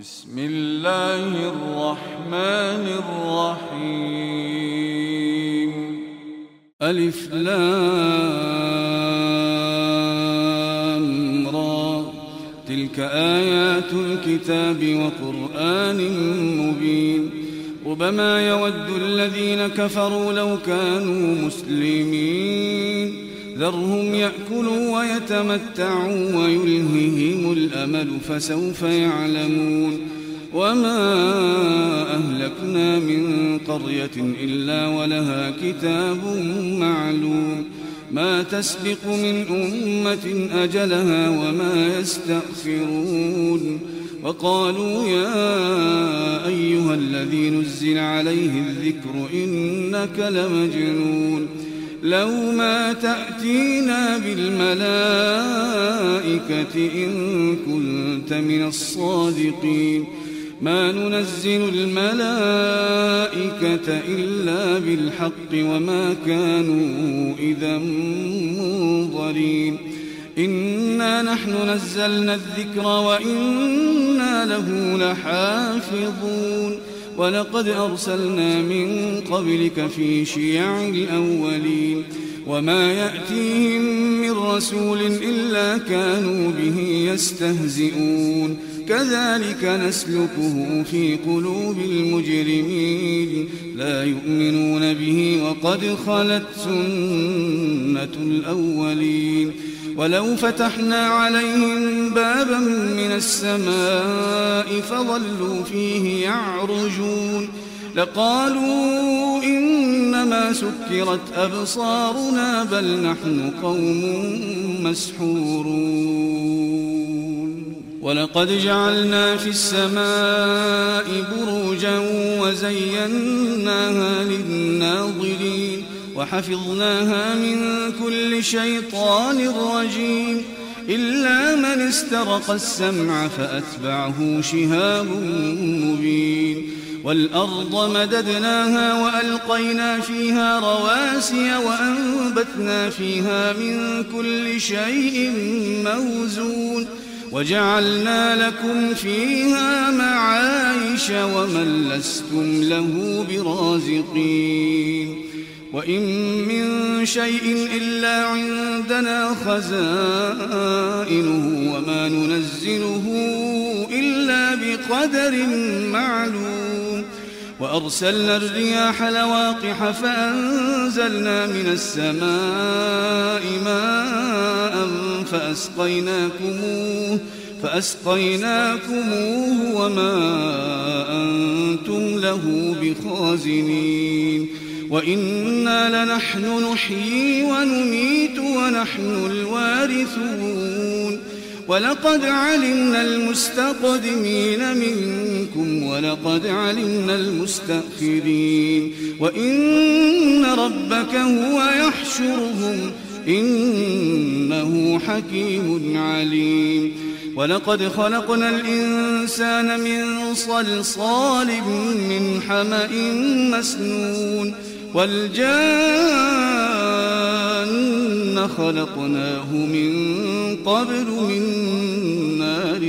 بسم الله الرحمن الرحيم. ألف لام را، تلك آيات الكتاب وقرآن مبين. ربما يود الذين كفروا لو كانوا مسلمين، ذرهم يأكلوا ويتمتعوا ويلههم الأمل فسوف يعلمون. وما أهلكنا من قرية إلا ولها كتاب معلوم، ما تسبق من أمة أجلها وما يستأخرون. وقالوا يا أيها الذي نزل عليه الذكر إنك لمجنون، لو ما تأتينا بالملائكة إن كنت من الصادقين. ما ننزل الملائكة إلا بالحق وما كانوا إذا منظرين. إنا نحن نزلنا الذكر وإنا له لحافظون. ولقد أرسلنا من قبلك في شيع الأولين، وما يأتيهم من رسول إلا كانوا به يستهزئون. كذلك نسلكه في قلوب المجرمين، لا يؤمنون به وقد خلت سنة الأولين. ولو فتحنا عليهم بابا من السماء فظلوا فيه يعرجون لقالوا إنما سكرت أبصارنا بل نحن قوم مسحورون. ولقد جعلنا في السماء بروجا وزيناها للناظرين وحفظناها من كل شيطان رجيم إلا من استرق السمع فأتبعه شهاب مبين. والأرض مددناها وألقينا فيها رواسي وأنبتنا فيها من كل شيء موزون وجعلنا لكم فيها معايش ومن لستم له برازقين. وإن من شيء إلا عندنا خزائنه وما ننزله إلا بقدر معلوم. وأرسلنا الرياح لواقح فأنزلنا من السماء ماء فأسقيناكموه وما أنتم له بخازنين. وإنا لنحن نحيي ونميت ونحن الوارثون. ولقد علمنا المستقدمين منكم ولقد علمنا المستأخرين. وإن ربك هو يحشرهم إنه حكيم عليم. ولقد خلقنا الإنسان من صلصال من حمأ مسنون والجان خلقناه من قبل من نار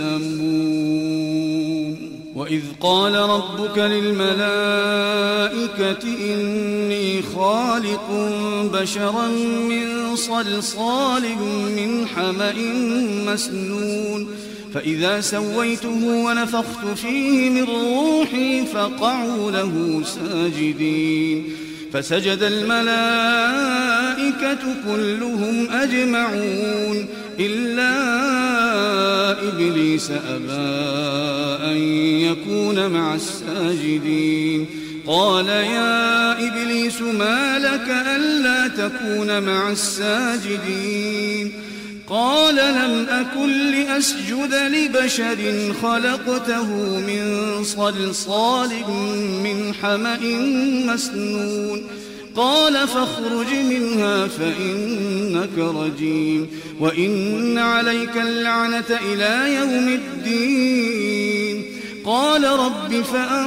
السموم. وإذ قال ربك للملائكة إني خالق بشرا من صلصال من حمأ مسنون فإذا سويته ونفخت فيه من روحي فقعوا له ساجدين. فسجد الملائكة كلهم أجمعون إلا إبليس أبى أن يكون مع الساجدين. قال يا إبليس ما لك ألا تكون مع الساجدين؟ قال لم أكن لأسجد لبشر خلقته من صلصال من حمأ مسنون. قال فاخرج منها فإنك رجيم وإن عليك اللعنة إلى يوم الدين. قال رب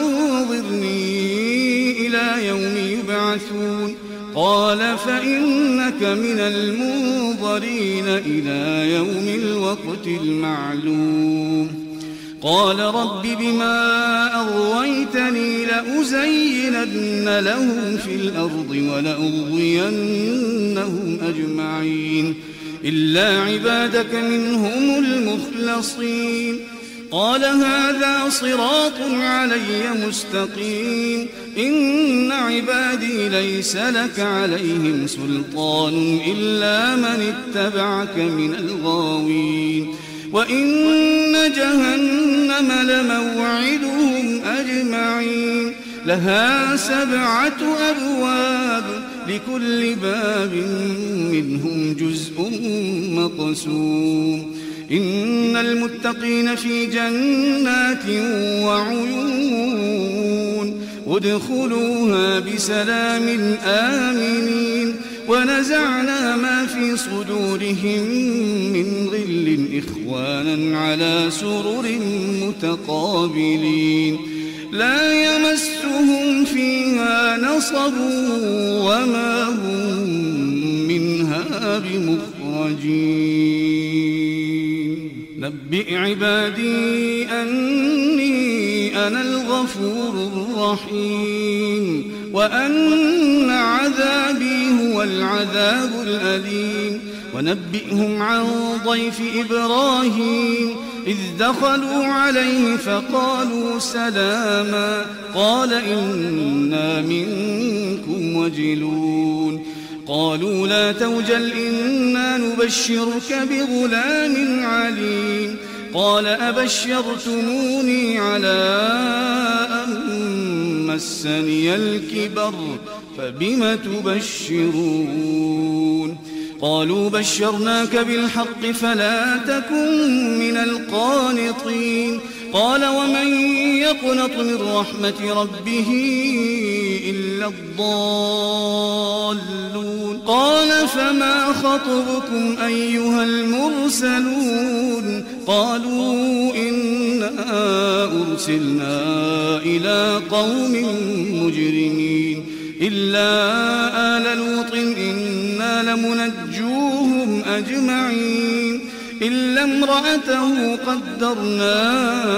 فأنظرني إلى يوم يبعثون. قال فإنك من المنظرين إلى يوم الوقت المعلوم. قال رب بما أغويتني لأزينن لهم في الأرض ولأغوينهم أجمعين إلا عبادك منهم المخلصين قال هذا صراط علي مستقيم إن عبادي ليس لك عليهم سلطان إلا من اتبعك من الغاوين وإن جهنم لموعدهم أجمعين لها 7 أبواب لكل باب منهم جزء مقسوم إن المتقين في جنات وعيون ادخلوها بسلام آمنين ونزعنا ما في صدورهم من غل إخوانا على سرر متقابلين لا يمسهم فيها نصب وما هم منها بمخرجين نبئ عبادي أني أنا الغفور الرحيم وأن عذابي هو العذاب الأليم ونبئهم عن ضيف إبراهيم إذ دخلوا عليه فقالوا سلاما قال إنا منكم وجلون قالوا لا توجل إنا نبشرك بغلام عليم قال أبشرتموني على أن مسني الكبر فبم تبشرون قالوا بشرناك بالحق فلا تكن من القانطين قال ومن يقنط من رحمة ربه إلا الضالون قال فما خطبكم أيها المرسلون قالوا إنا أرسلنا إلى قوم مجرمين إلا آل لوط إنا لمنجوهم أجمعين إلا امرأته قدرنا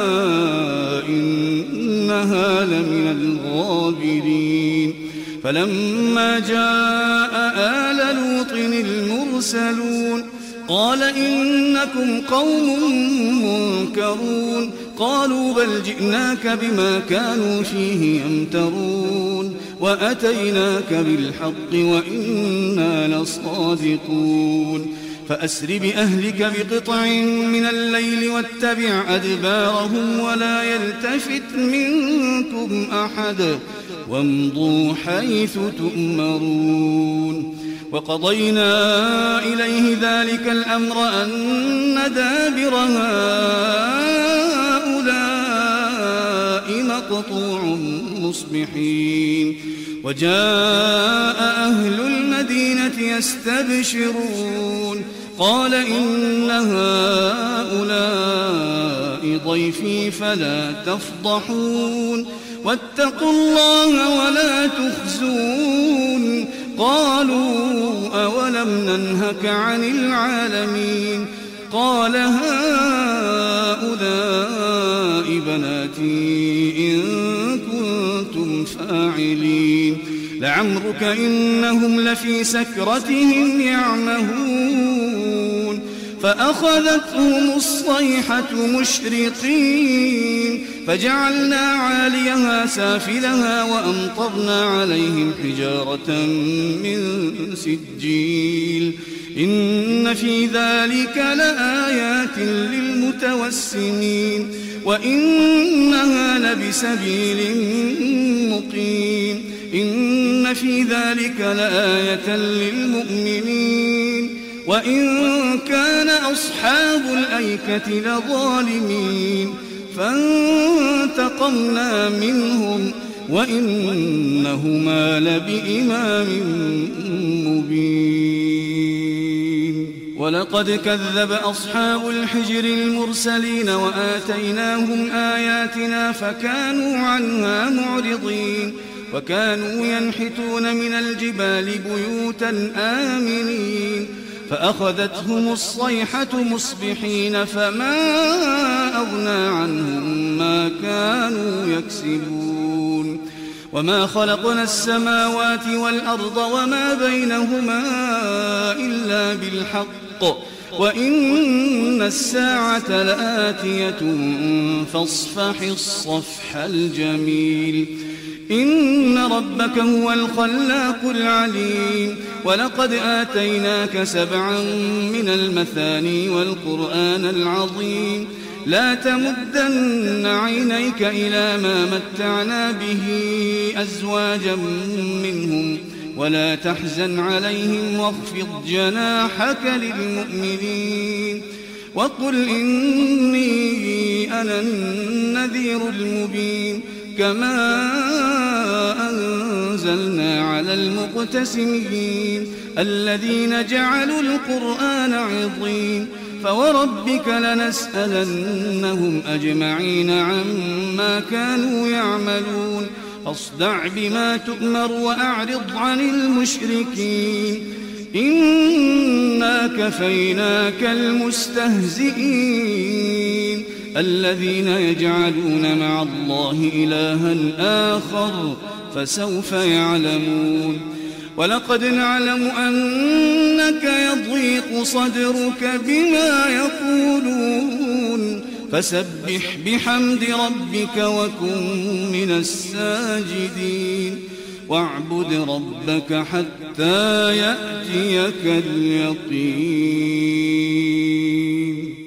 إنها لمن الغابرين فلما جاء آل لوط المرسلون قال إنكم قوم منكرون قالوا بل جئناك بما كانوا فيه يمترون وأتيناك بالحق وإنا لصادقون فأسر بأهلك بقطع من الليل واتبع أدبارهم ولا يلتفت منكم أحد وامضوا حيث تؤمرون وقضينا إليه ذلك الأمر أن دابر هؤلاء مقطوع مصبحين وجاء أهل المدينة يستبشرون قال إن هؤلاء ضيفي فلا تفضحون واتقوا الله ولا تخزون قالوا أولم ننهك عن العالمين قال هؤلاء بناتي إن كنتم فاعلين لعمرك إنهم لفي سكرتهم يعمهون فأخذتهم الصيحة مشرقين فجعلنا عاليها سافلها وأمطرنا عليهم حجارة من سجيل إن في ذلك لآيات للمتوسمين وإنها لبسبيل مقيم إن في ذلك لآية للمؤمنين وإن كان أصحاب الأيكة لظالمين فانتقمنا منهم وإنهما لبإمام مبين ولقد كذب أصحاب الحجر المرسلين وآتيناهم آياتنا فكانوا عنها معرضين وكانوا ينحتون من الجبال بيوتا آمنين فأخذتهم الصيحة مصبحين فما أغنى عنهم ما كانوا يكسبون وما خلقنا السماوات والأرض وما بينهما إلا بالحق وإن الساعة لآتية فاصفح الصفح الجميل إن ربك هو الخلاق العليم ولقد آتيناك 7 من المثاني والقرآن العظيم لا تمدن عينيك إلى ما متعنا به أزواجا منهم ولا تحزن عليهم واخفض جناحك للمؤمنين وقل إني أنا النذير المبين كما أنزلنا على المقتسمين الذين جعلوا القرآن عضين فوربك لنسألنهم أجمعين عما كانوا يعملون فاصدع بما تؤمر وأعرض عن المشركين إنا كفيناك المستهزئين الذين يجعلون مع الله إلها آخر فسوف يعلمون ولقد نعلم أنك يضيق صدرك بما يقولون فسبح بحمد ربك وكن من الساجدين واعبد ربك حتى يأتيك اليقين.